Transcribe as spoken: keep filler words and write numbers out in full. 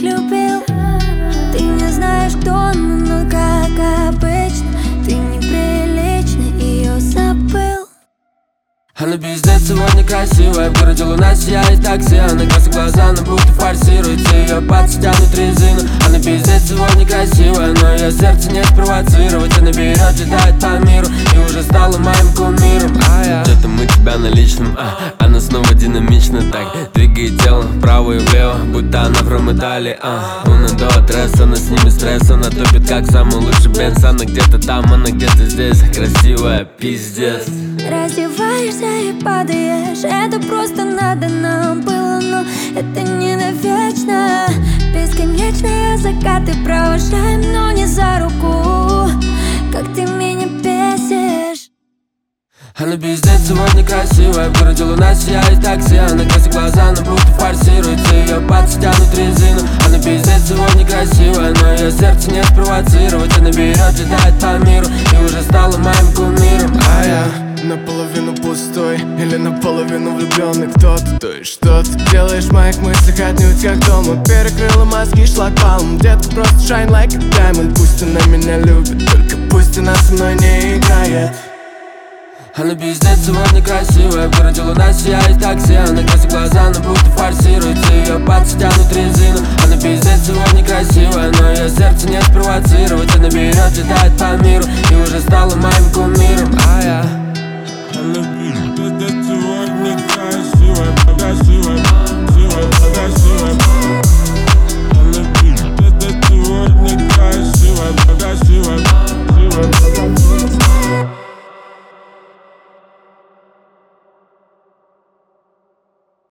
любил. Ты не знаешь, кто, но, но как обычно ты неприлично ее забыл. Она пиздец сегодня красивая, в городе луна сияет такси. Она красит глаза, но будто форсируется, ее пальцы тянут резину. Она пиздец сегодня красивая, но ее сердце не спровоцировать. Она берет, летает по миру и уже стала моим кумиром. А я где-то мы тебя на личном, а она снова динамично так двигает телом вправо и влево, будто она from Италии. а Луна до отресс, она снимет стресс, она топит как самый лучший бенз. Она где-то там, она где-то здесь, красивая, пиздец. Раздеваешься и падаешь, это просто надо нам было, но это не навечно. Бесконечные закаты провожаем, но не за руку. Как ты меня бесишь. Она пиздец сегодня красивая, в городе луна сияет такси. Она красит глаза, но будто форсируется, ее пальцы тянут резину. Она пиздец сегодня красивая, но ее сердце не спровоцировать. Она берет, летает по миру и уже стала моим кумиром. А я наполовину пустой или наполовину влюбленный кто-то. То есть что ты делаешь в моих мыслях отнюдь как дома. Перекрыла мозги шлагбаумом. Детка просто shine like a diamond. Пусть она меня любит, только пусть она со мной не играет. Она пиздец сегодня красивая, в городе луна сияет такси. Она красит глаза, но будто форсируется, ее пальцы тянут резину. Она пиздец сегодня красивая, но ее сердце не спровоцировать. Она берет, летает по миру и уже стала моим кумиром. А я